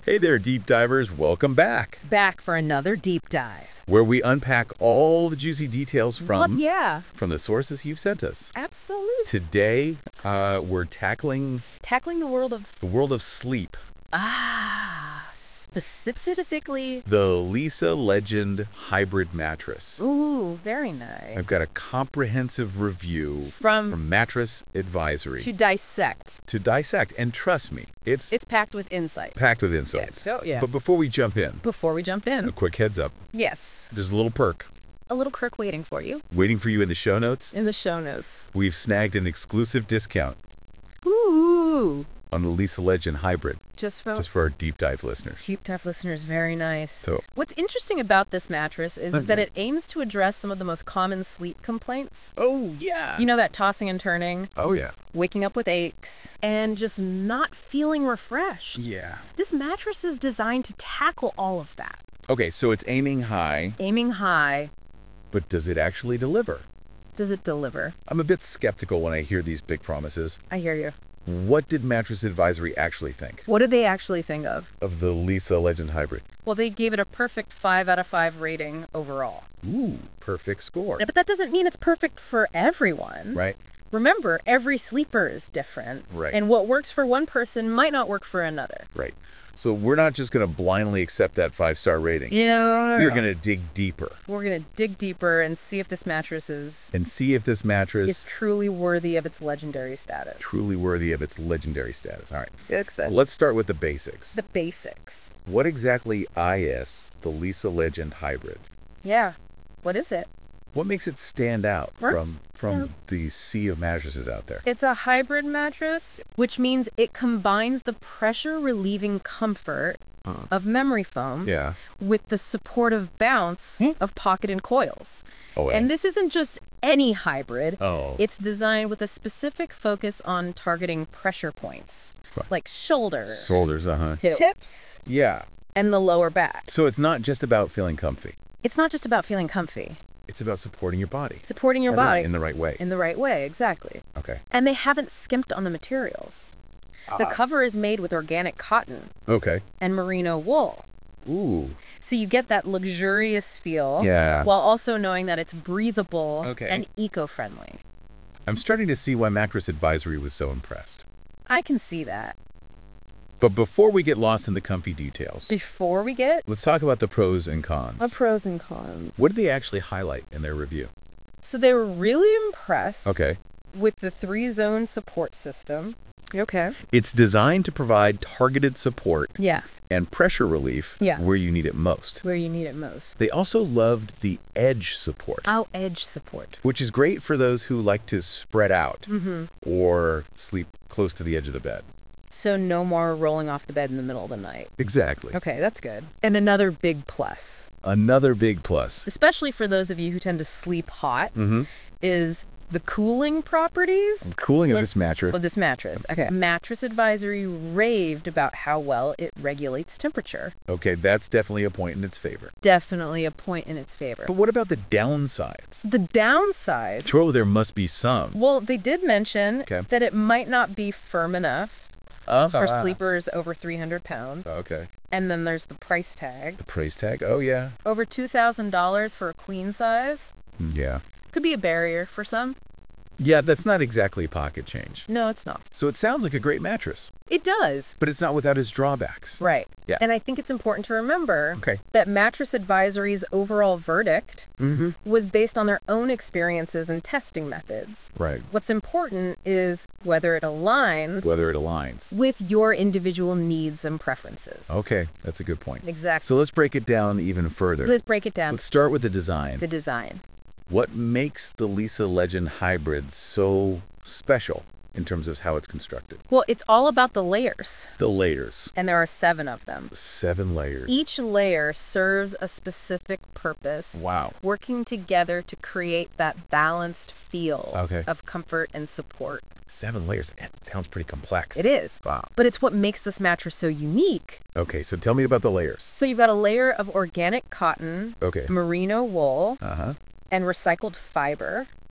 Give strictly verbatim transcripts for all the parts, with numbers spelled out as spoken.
Hey there, deep divers. Welcome back, Back for another deep dive. where we unpack all the juicy details Well, from yeah, from the sources you've sent us. absolutely. Today, uh, we're tackling Tackling the world of, the world of sleep. ah, specifically, The Leesa Legend Hybrid Mattress. ooh, very nice. I've got a comprehensive review From, from Mattress Advisory to dissect. to dissect, and trust me, it's It's packed with insights. packed with insights. Yes. Oh, yeah. But before we jump in, Before we jump a in, quick heads up. yes, There's a little perk a little Kirk waiting for you waiting for you in the show notes. in the show notes. We've snagged an exclusive discount Ooh, on the Leesa Legend Hybrid, just for just for our deep dive listeners. deep dive listeners, very nice. So, What's interesting about this mattress is, is that it aims to address some of the most common sleep complaints. oh yeah, You know, that tossing and turning, oh yeah, waking up with aches, and just not feeling refreshed. yeah. This mattress is designed to tackle all of that. Okay, so it's aiming high, Aiming high, but does it actually deliver? does it deliver? I'm a bit skeptical when I hear these big promises. I hear you. What did Mattress Advisory actually think What did they actually think of? of the Leesa Legend Hybrid? Well, they gave it a perfect five out of five rating overall. Ooh, perfect score. Yeah, but that doesn't mean it's perfect for everyone. Right, Remember, every sleeper is different. Right. And what works for one person might not work for another. right. So we're not just going to blindly accept that five-star rating. Yeah. We're going to dig deeper We're going to dig deeper and see if this mattress is, and see if this mattress is truly worthy of its legendary status. truly worthy of its legendary status. All right. Excellent. Let's start with the basics. The basics. What exactly is the Leesa Legend Hybrid? Yeah. What is it? What makes it stand out Works. from from Yeah. the sea of mattresses out there? It's a hybrid mattress, which means it combines the pressure relieving comfort Uh, of memory foam yeah. with the supportive bounce Hmm. of pocket and coils. Oh, And this isn't just any hybrid. oh, It's designed with a specific focus on targeting pressure points, Right. like shoulders, shoulders, uh huh. hips, Yeah. and the lower back. So it's not just about feeling comfy. It's not just about feeling comfy. It's about supporting your body. Supporting your in the- body in the right way. in the right way, exactly. Okay. And they haven't skimped on the materials. The Ah. cover is made with organic cotton Okay. and merino wool. Ooh. So you get that luxurious feel Yeah. while also knowing that it's breathable Okay. and eco-friendly. I'm starting to see why Mattress Advisory was so impressed. I can see that. But before we get lost in the comfy details, Before we get let's talk about the pros and cons. a pros and cons. What did they actually highlight in their review? So they were really impressed Okay. with the three-zone support system. Okay. It's designed to provide targeted support Yeah, and pressure relief Yeah. where you need it most. where you need it most. They also loved the edge support, Our edge support. which is great for those who like to spread out Mm-hmm. or sleep close to the edge of the bed. So no more rolling off the bed in the middle of the night. Exactly. Okay, that's good. And another big plus, Another big plus. especially for those of you who tend to sleep hot, Mm-hmm. is the cooling properties The cooling of Let's- this mattress. of this mattress. Okay. Mattress Advisory raved about how well it regulates temperature. Okay, that's definitely a point in its favor. Definitely a point in its favor. But what about the downsides? The downside, Sure, there must be some. well, they did mention Okay. that it might not be firm enough Uh, for sleepers over three hundred pounds. Okay. And then there's the price tag. The praise tag? Oh, yeah. Over two thousand dollars for a queen size Yeah. could be a barrier for some. Yeah, that's not exactly pocket change. No, it's not. So it sounds like a great mattress, It does. but it's not without its drawbacks. Right. Yeah. And I think it's important to remember Okay. that Mattress Advisory's overall verdict Mm-hmm. was based on their own experiences and testing methods. Right. What's important is whether it aligns Whether it aligns. with your individual needs and preferences. Okay, that's a good point. Exactly. So let's break it down even further. Let's break it down. Let's start with the design. The design. What makes the Leesa Legend Hybrid so special in terms of how it's constructed? Well, it's all about the layers, The layers. and there are seven of them. Seven layers. Each layer serves a specific purpose, Wow. working together to create that balanced feel Okay. of comfort and support. Seven layers. That sounds pretty complex. It is. Wow. But it's what makes this mattress so unique. Okay, so tell me about the layers. So you've got a layer of organic cotton, Okay. merino wool, Uh-huh. and recycled fiber.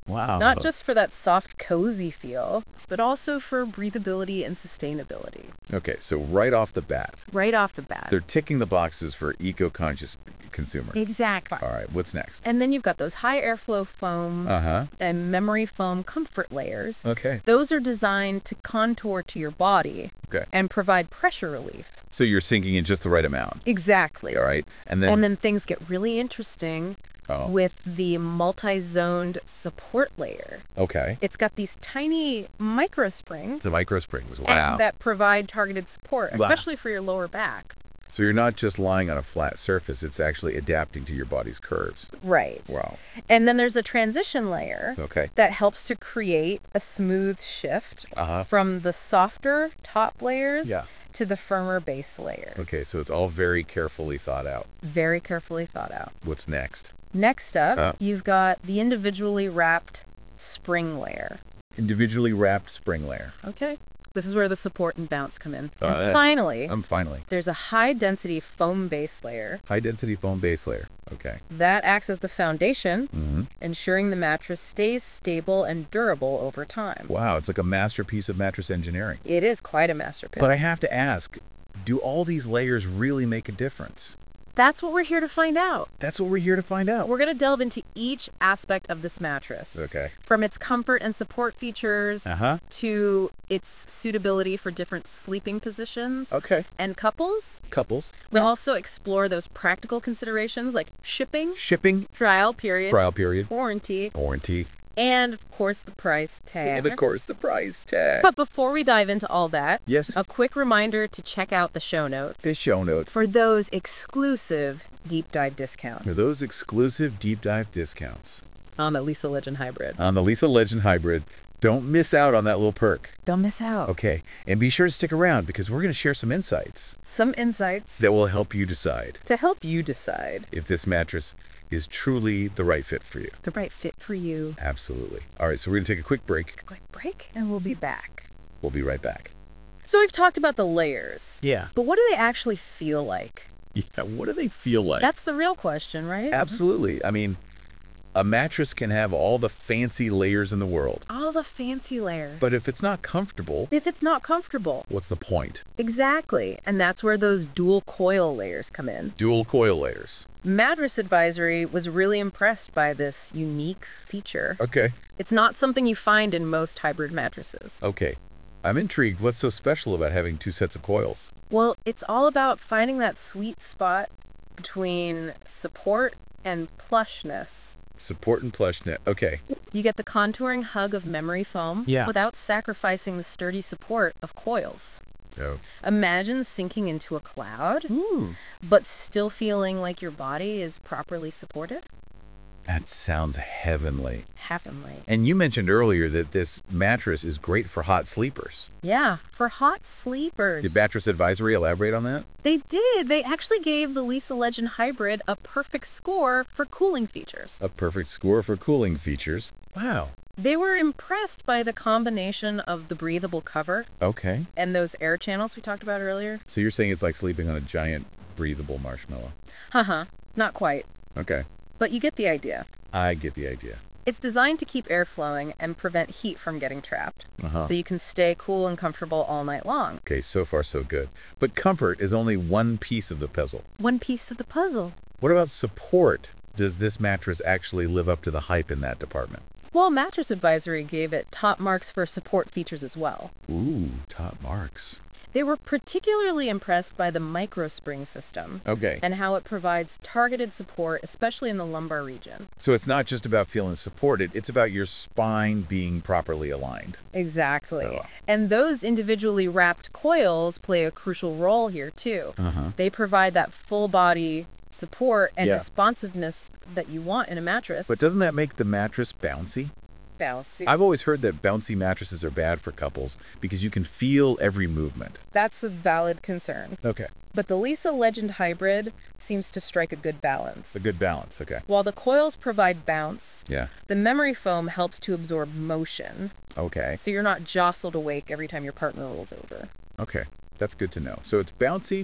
Wow. Not just for that soft, cozy feel, but also for breathability and sustainability. Okay, so right off the bat, Right off the bat. they're ticking the boxes for eco-conscious consumer. Exactly. All right, what's next? And then you've got those high airflow foam Uh-huh. and memory foam comfort layers. Okay. Those are designed to contour to your body Okay. and provide pressure relief. So you're sinking in just the right amount. Exactly. All right. And then, And then things get really interesting oh, with the multi-zoned support layer. okay. It's got these tiny micro springs The micro springs. Wow. that provide targeted support, Wow. especially for your lower back. So you're not just lying on a flat surface, it's actually adapting to your body's curves. Right. Wow. And then there's a transition layer Okay. that helps to create a smooth shift Uh-huh. from the softer top layers Yeah. to the firmer base layers. Okay, so it's all very carefully thought out. Very carefully thought out. What's next? Next up, Uh. you've got the individually wrapped spring layer. Individually wrapped spring layer. Okay. This is where the support and bounce come in. Uh, and yeah. finally, Um, finally. there's a high-density foam base layer High density foam base layer. Okay. that acts as the foundation, Mm-hmm. ensuring the mattress stays stable and durable over time. Wow, it's like a masterpiece of mattress engineering. It is quite a masterpiece. But I have to ask, do all these layers really make a difference? That's what we're here to find out. That's what we're here to find out. We're going to delve into each aspect of this mattress. Okay. From its comfort and support features Uh-huh. to its suitability for different sleeping positions Okay. and couples. Couples. We'll also explore those practical considerations like shipping, Shipping. trial period, Trial period. warranty, Warranty. and of course the price tag. And of course the price tag. But before we dive into all that, Yes. a quick reminder to check out the show notes The show notes. for those exclusive deep dive discounts For those exclusive deep dive discounts on the Lisa Legend Hybrid. on the Lisa Legend Hybrid. Don't miss out on that little perk. Don't miss out. Okay. And be sure to stick around because we're going to share some insights Some insights that will help you decide to help you decide if this mattress is truly the right fit for you. the right fit for you. Absolutely. All right, so we're going to take a quick break. Quick break, and we'll be back. We'll be right back. So we've talked about the layers, Yeah. but what do they actually feel like? Yeah, what do they feel like? That's the real question, right? Absolutely. I mean, a mattress can have all the fancy layers in the world, All the fancy layers. but if it's not comfortable, If it's not comfortable. what's the point? Exactly. And that's where those dual coil layers come in. Dual coil layers. Mattress Advisory was really impressed by this unique feature. Okay. It's not something you find in most hybrid mattresses. Okay. I'm intrigued. What's so special about having two sets of coils? Well, it's all about finding that sweet spot between support and plushness. Support and plush net. Okay. You get the contouring hug of memory foam Yeah. without sacrificing the sturdy support of coils. Oh. Imagine sinking into a cloud, Ooh. but still feeling like your body is properly supported. That sounds heavenly. Heavenly. And you mentioned earlier that this mattress is great for hot sleepers. Yeah, for hot sleepers. Did Mattress Advisory elaborate on that? They did. They actually gave the Lisa Legend Hybrid a perfect score for cooling features. A perfect score for cooling features. Wow. They were impressed by the combination of the breathable cover Okay. and those air channels we talked about earlier. So you're saying it's like sleeping on a giant breathable marshmallow. Haha, not quite. Okay. But you get the idea. I get the idea. It's designed to keep air flowing and prevent heat from getting trapped, Uh-huh. so you can stay cool and comfortable all night long. Okay, so far so good. But comfort is only one piece of the puzzle. One piece of the puzzle. What about support? Does this mattress actually live up to the hype in that department? Well, Mattress Advisory gave it top marks for support features as well. Ooh, top marks. They were particularly impressed by the microspring system Okay. and how it provides targeted support, especially in the lumbar region. So it's not just about feeling supported, it's about your spine being properly aligned. Exactly. So- And those individually wrapped coils play a crucial role here, too. Uh-huh. They provide that full body support and Yeah. responsiveness that you want in a mattress. But doesn't that make the mattress bouncy? Bouncy. I've always heard that bouncy mattresses are bad for couples because you can feel every movement. That's a valid concern. Okay. But the Lisa Legend Hybrid seems to strike a good balance. It's a good balance. Okay. While the coils provide bounce, Yeah. the memory foam helps to absorb motion, Okay. so you're not jostled awake every time your partner rolls over. Okay. That's good to know. So it's bouncy,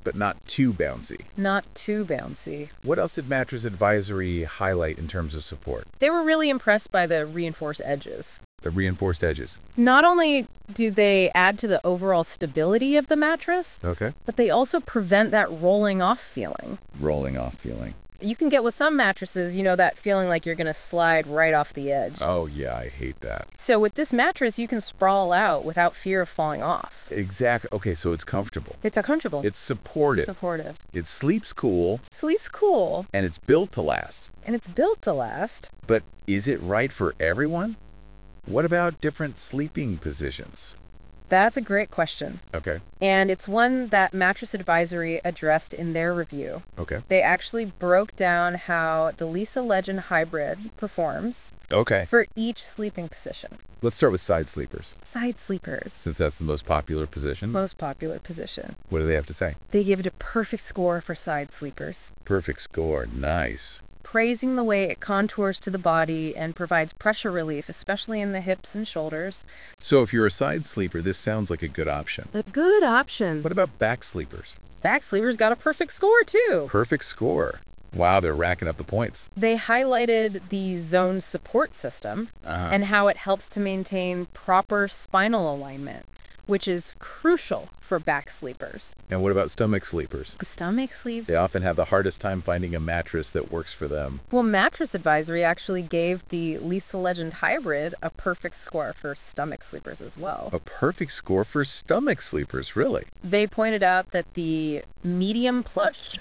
but not too bouncy. Not too bouncy. What else did Mattress Advisory highlight in terms of support? They were really impressed by the reinforced edges. The reinforced edges. Not only do they add to the overall stability of the mattress, Okay. but they also prevent that rolling off feeling. Rolling off feeling. You can get with some mattresses, you know, that feeling like you're going to slide right off the edge. Oh, yeah, I hate that. So with this mattress, you can sprawl out without fear of falling off. Exactly. Okay, so it's comfortable. It's a comfortable. It's supportive. supportive. It sleeps cool, Sleeps cool, and it's built to last. and it's built to last. But is it right for everyone? What about different sleeping positions? That's a great question. Okay. And it's one that Mattress Advisory addressed in their review. Okay. They actually broke down how the Lisa Legend Hybrid performs Okay. for each sleeping position. Let's start with side sleepers, Side sleepers, since that's the most popular position. most popular position. What do they have to say? They give it a perfect score for side sleepers, Perfect score. Nice. praising the way it contours to the body and provides pressure relief, especially in the hips and shoulders. So if you're a side sleeper, this sounds like a good option. A good option. What about back sleepers? Back sleepers got a perfect score, too. Perfect score. Wow, they're racking up the points. They highlighted the zone support system Uh-huh. and how it helps to maintain proper spinal alignment, which is crucial for back sleepers. And what about stomach sleepers? Stomach sleeps. They often have the hardest time finding a mattress that works for them. Well, Mattress Advisory actually gave the Lisa Legend Hybrid a perfect score for stomach sleepers as well. A perfect score for stomach sleepers, really? They pointed out that the medium plush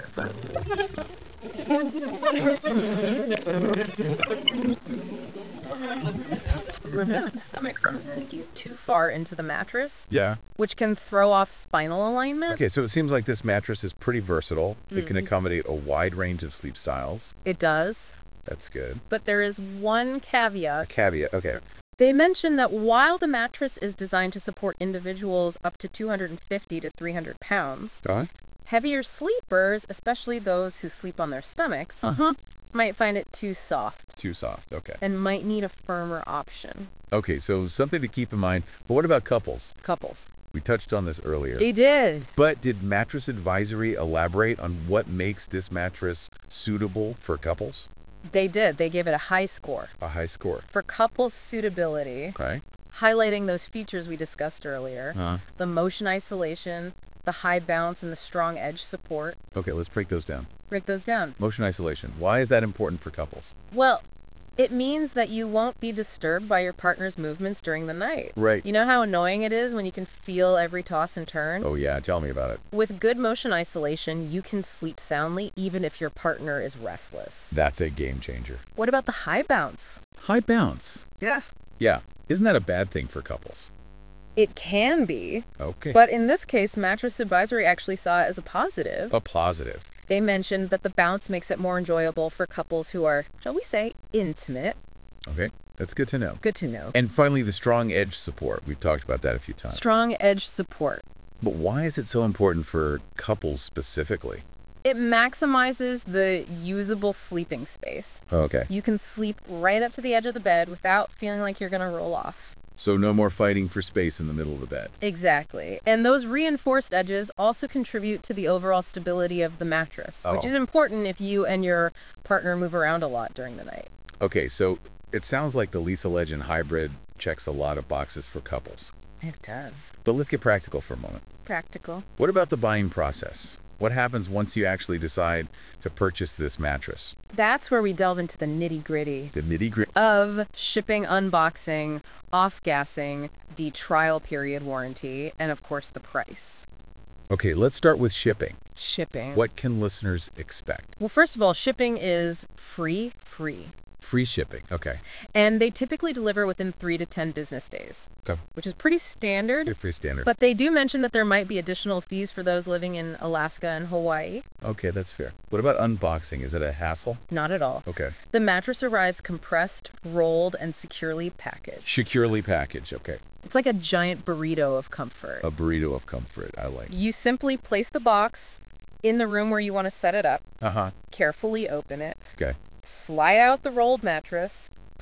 stomach from sinking too far into the mattress, Yeah. which can throw off spinal alignment. Okay, so it seems like this mattress is pretty versatile. It can Mhm. accommodate a wide range of sleep styles. It does, That's good. but there is one A caveat. caveat. Okay. They mentioned that while the mattress is designed to support individuals up to two hundred fifty to three hundred pounds, Uh heavier sleepers, especially those who sleep on their stomachs, huh. might find it too soft Too soft. Okay. and might need a firmer option. Okay, so something to keep in mind. But what about couples? Couples. We touched on this earlier. They did. But did Mattress Advisory elaborate on what makes this mattress suitable for couples? They did. They gave it a high score A high score. for couple suitability, Okay. highlighting those features we discussed earlier, Uh, the motion isolation, the high bounce, and the strong edge support. okay, let's break those down. Break those down. Motion isolation. Why is that important for couples? Well, it means that you won't be disturbed by your partner's movements during the night. Right. You know how annoying it is when you can feel every toss and turn? Oh, yeah. Tell me about it. With good motion isolation, you can sleep soundly even if your partner is restless. That's a game changer. What about the high bounce? High bounce. Yeah. Yeah. Isn't that a bad thing for couples? It can be, Okay. but in this case, Mattress Advisory actually saw it as a positive. A positive. They mentioned that the bounce makes it more enjoyable for couples who are, shall we say, intimate. Okay. That's good to know. Good to know. And finally, the strong edge support. We've talked about that a few times. Strong edge support. But why is it so important for couples specifically? It maximizes the usable sleeping space. Okay. You can sleep right up to the edge of the bed without feeling like you're going to roll off. So no more fighting for space in the middle of the bed. Exactly. And those reinforced edges also contribute to the overall stability of the mattress, which Oh. is important if you and your partner move around a lot during the night. Okay, so it sounds like the Lisa Legend Hybrid checks a lot of boxes for couples. It does. But let's get practical for a moment. Practical. What about the buying process? What happens once you actually decide to purchase this mattress? That's where we delve into the nitty gritty The nitty gritty. of shipping, unboxing, off gassing, the trial period warranty, and of course the price. Okay, let's start with shipping. Shipping. What can listeners expect? Well, first of all, shipping is free, free. Free shipping. Okay. And they typically deliver within three to ten business days, Okay. which is pretty standard. Good free standard. But they do mention that there might be additional fees for those living in Alaska and Hawaii. Okay, that's fair. What about unboxing? Is it a hassle? Not at all. Okay. The mattress arrives compressed, rolled, and securely packaged. Securely packaged. Okay. It's like a giant burrito of comfort. A burrito of comfort. I like. You simply place the box in the room where you want to set it up, Uh huh. carefully open it, Okay. slide out the rolled mattress,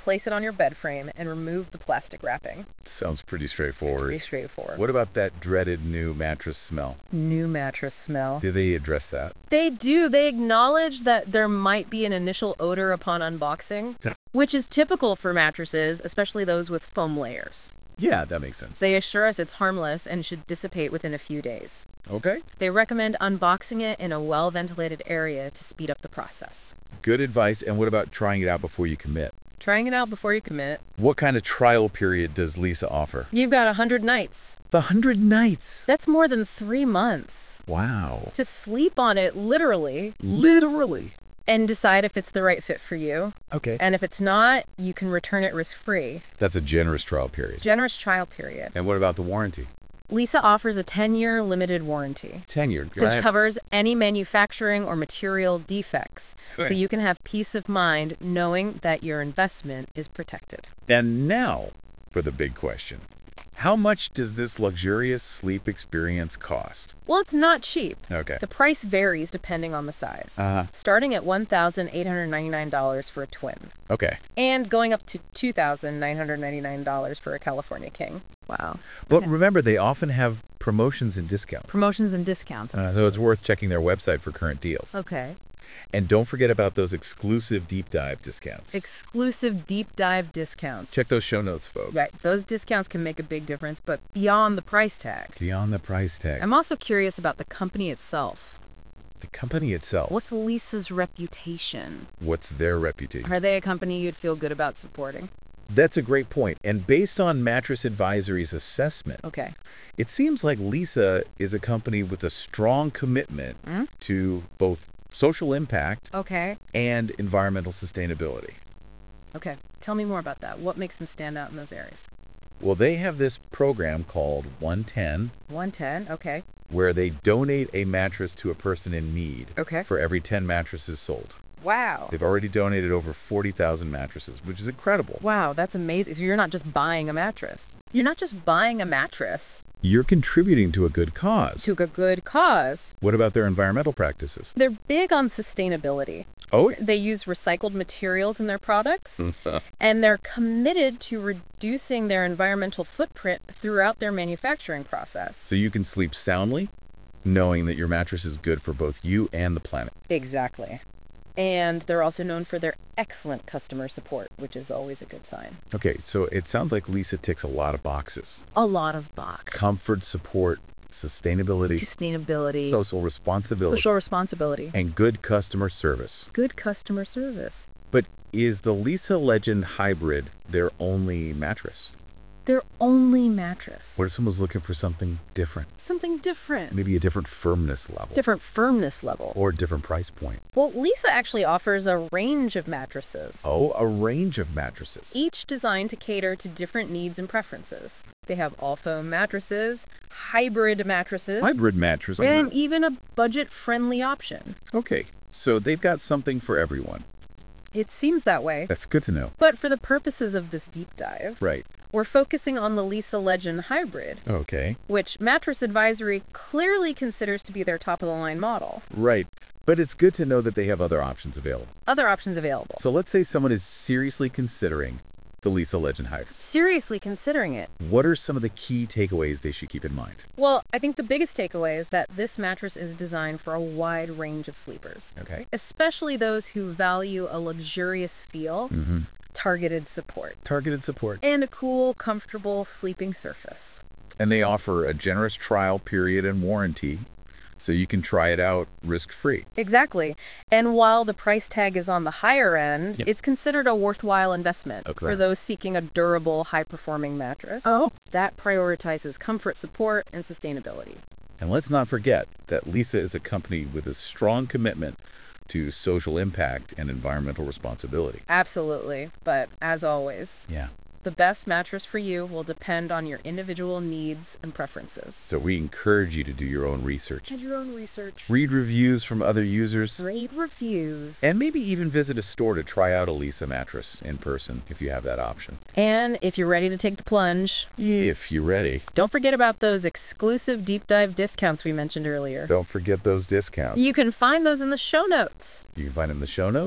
place it on your bed frame and remove the plastic wrapping. Sounds pretty straightforward. Pretty straightforward. What about that dreaded new mattress smell? New mattress smell. Do they address that? They do. They acknowledge that there might be an initial odor upon unboxing, which is typical for mattresses, especially those with foam layers. Yeah, that makes sense. They assure us it's harmless and should dissipate within a few days. Okay. They recommend unboxing it in a well-ventilated area to speed up the process. Good advice. And what about trying it out before you commit? Trying it out before you commit. What kind of trial period does Leesa offer? You've got one hundred nights. The hundred nights. That's more than three months. Wow. To sleep on it, literally, Literally. and decide if it's the right fit for you. Okay. And if it's not, you can return it risk-free. That's a generous trial period. Generous trial period. And what about the warranty? Leesa offers a ten-year limited warranty. Tenured. This covers any manufacturing or material defects, so Okay. you can have peace of mind knowing that your investment is protected. And now for the big question. How much does this luxurious sleep experience cost? Well, it's not cheap. Okay. The price varies depending on the size, Uh-huh. starting at one thousand eight hundred ninety-nine dollars for a twin, Okay. and going up to two thousand nine hundred ninety-nine dollars for a California King. Wow. But remember, they often have promotions and discounts. Promotions and discounts. Uh, so it's worth checking their website for current deals. Okay. And don't forget about those exclusive deep dive discounts. Exclusive deep dive discounts. Check those show notes, folks. Right. Those discounts can make a big difference, but beyond the price tag. Beyond the price tag. I'm also curious about the company itself. The company itself. What's Leesa's reputation? What's their reputation? Are they a company you'd feel good about supporting? That's a great point. And based on Mattress Advisory's assessment, Okay. it seems like Leesa is a company with a strong commitment Mm? to both social impact Okay. and environmental sustainability. Okay. Tell me more about that. What makes them stand out in those areas? Well, they have this program called one ten one ten. Okay. where they donate a mattress to a person in need Okay. for every ten mattresses sold. Wow. They've already donated over forty thousand mattresses, which is incredible. Wow, that's amazing. So you're not just buying a mattress. You're not just buying a mattress You're contributing to a good cause. to a good cause. What about their environmental practices? They're big on sustainability. Oh, They use recycled materials in their products, and they're committed to reducing their environmental footprint throughout their manufacturing process. so you can sleep soundly knowing that your mattress is good for both you and the planet. Exactly. And they're also known for their excellent customer support, which is always a good sign. Okay, so it sounds like Leesa ticks a lot of boxes. A lot of box. Comfort, support, sustainability, Sustainability, social responsibility, social responsibility, and good customer service. good customer service. But is the Leesa Legend Hybrid their only mattress? Their only mattress. What if someone's looking for something different? Something different. Maybe a different firmness level. Different firmness level. Or a different price point. Well, Leesa actually offers a range of mattresses, Oh, a range of mattresses. each designed to cater to different needs and preferences. They have all foam mattresses, hybrid mattresses, Hybrid mattress. and even a budget-friendly option. Okay, so they've got something for everyone. It seems that way. That's good to know. But for the purposes of this deep dive, Right. we're focusing on the Leesa Legend Hybrid, Okay. which Mattress Advisory clearly considers to be their top-of-the-line model. Right. But it's good to know that they have other options available. Other options available. So let's say someone is seriously considering the Leesa Legend Hybrid. Seriously considering it. What are some of the key takeaways they should keep in mind? Well, I think the biggest takeaway is that this mattress is designed for a wide range of sleepers, Okay. especially those who value a luxurious feel, Mm-hmm. targeted support, Targeted support. and a cool, comfortable sleeping surface. And they offer a generous trial period and warranty, so you can try it out risk-free. Exactly. And while the price tag is on the higher end, Yep. it's considered a worthwhile investment Okay. for those seeking a durable, high-performing mattress Oh. that prioritizes comfort, support, and sustainability. And let's not forget that Leesa is a company with a strong commitment to social impact and environmental responsibility. Absolutely. But as always, Yeah. the best mattress for you will depend on your individual needs and preferences. So we encourage you to do your own research. And your own research. Read reviews from other users. Rate reviews. And maybe even visit a store to try out a Leesa mattress in person if you have that option. And if you're ready to take the plunge, If you're ready. don't forget about those exclusive deep dive discounts we mentioned earlier. Don't forget those discounts. You can find those in the show notes. You can find them in the show notes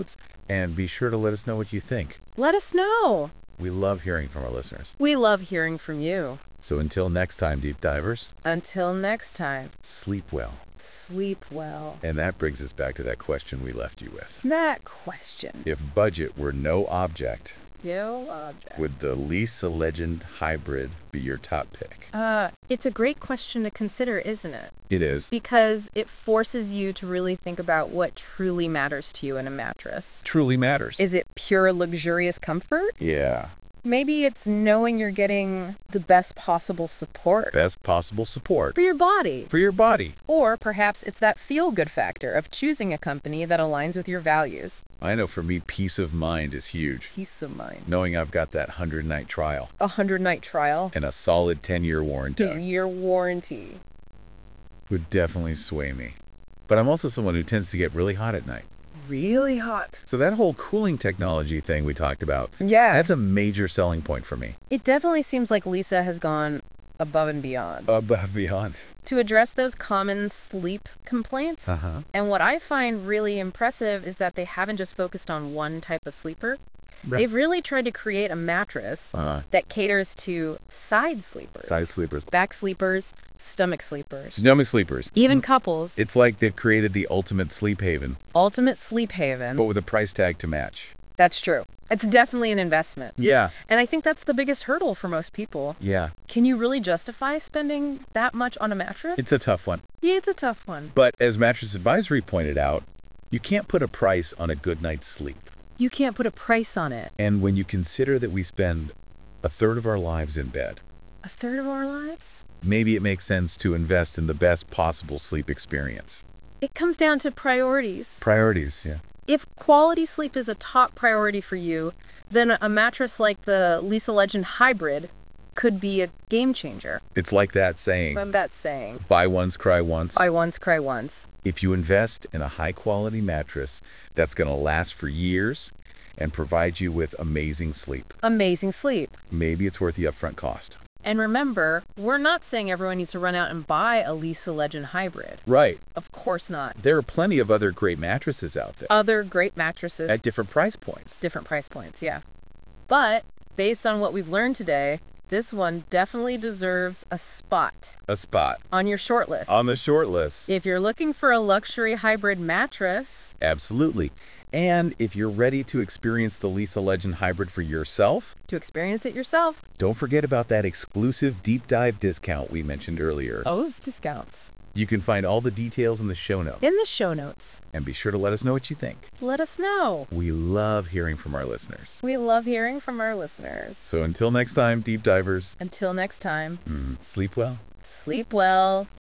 And be sure to let us know what you think. Let us know. We love hearing from our listeners. We love hearing from you. So until next time, deep divers, Until next time, sleep well. sleep well. And that brings us back to that question we left you with. That question. If budget were no object, Yo object. would the Lisa Legend Hybrid be your top pick? Uh, it's a great question to consider, isn't it? It is. Because it forces you to really think about what truly matters to you in a mattress. Truly matters. Is it pure luxurious comfort? Yeah. Maybe it's knowing you're getting the best possible support Best possible support for your body. for your body. Or perhaps it's that feel-good factor of choosing a company that aligns with your values. I know for me, peace of mind is huge. Peace of mind. Knowing I've got that hundred-night trial A hundred-night trial. and a solid ten-year warranty His year warranty. would definitely sway me. But I'm also someone who tends to get really hot at night. Really hot. So that whole cooling technology thing we talked about, Yeah. that's a major selling point for me. It definitely seems like Lisa has gone above and beyond Above beyond. to address those common sleep complaints. Uh-huh. And what I find really impressive is that they haven't just focused on one type of sleeper. Right. They've really tried to create a mattress Uh, that caters to side sleepers, side sleepers. back sleepers, stomach sleepers, Stomach sleepers. even couples. It's like they've created the ultimate sleep haven, Ultimate sleep haven. but with a price tag to match. That's true. It's definitely an investment. Yeah. And I think that's the biggest hurdle for most people. Yeah. Can you really justify spending that much on a mattress? It's a tough one. Yeah, it's a tough one. But as Mattress Advisory pointed out, you can't put a price on a good night's sleep. You can't put a price on it. And when you consider that we spend a third of our lives in bed, A third of our lives? maybe it makes sense to invest in the best possible sleep experience. It comes down to priorities. Priorities, yeah. If quality sleep is a top priority for you, then a mattress like the Lisa Legend Hybrid could be a game changer. It's like that saying, I'm that saying. buy once, cry once. Buy once, cry once. If you invest in a high-quality mattress that's going to last for years and provide you with amazing sleep, Amazing sleep. maybe it's worth the upfront cost. And remember, we're not saying everyone needs to run out and buy a Lisa Legend Hybrid. Right. Of course not. There are plenty of other great mattresses out there Other great mattresses, at different price points. different price points, yeah. But based on what we've learned today, this one definitely deserves a spot A spot on your short list. on the short list. If you're looking for a luxury hybrid mattress, Absolutely. And if you're ready to experience the Lisa Legend Hybrid for yourself, to experience it yourself, don't forget about that exclusive deep dive discount we mentioned earlier. those discounts You can find all the details in the show notes. in the show notes. And be sure to let us know what you think. Let us know. We love hearing from our listeners. We love hearing from our listeners. So until next time, deep divers, Until next time, mm, sleep well. sleep well.